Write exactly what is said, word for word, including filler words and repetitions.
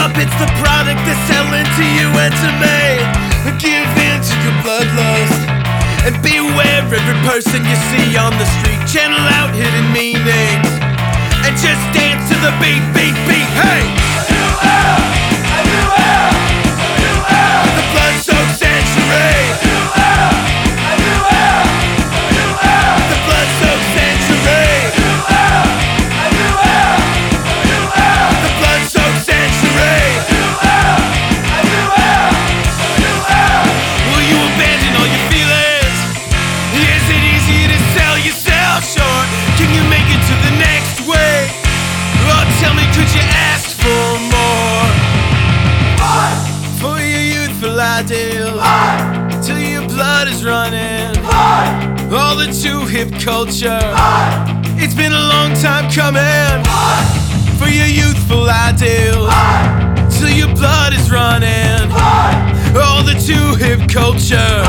up, it's the product they're selling to you and to me. Give in to your bloodlust and beware every person you see on the street. Channel out hidden meanings and just dance to the beat, beat, beat. Hey! The blood-soaked sanctuary. The blood-soaked sanctuary. The blood-soaked sanctuary. Will you abandon all your feelings? Is it easy to sell yourself short? Can you make it to the next way? Oh, tell me, could you ask for more? Fight for your youthful ideals. Fight till your blood is running. Fight all the too hip culture. Fight it's been a long time coming. Fight for your youthful ideals. Fight till your blood is running. Fight all the too hip culture.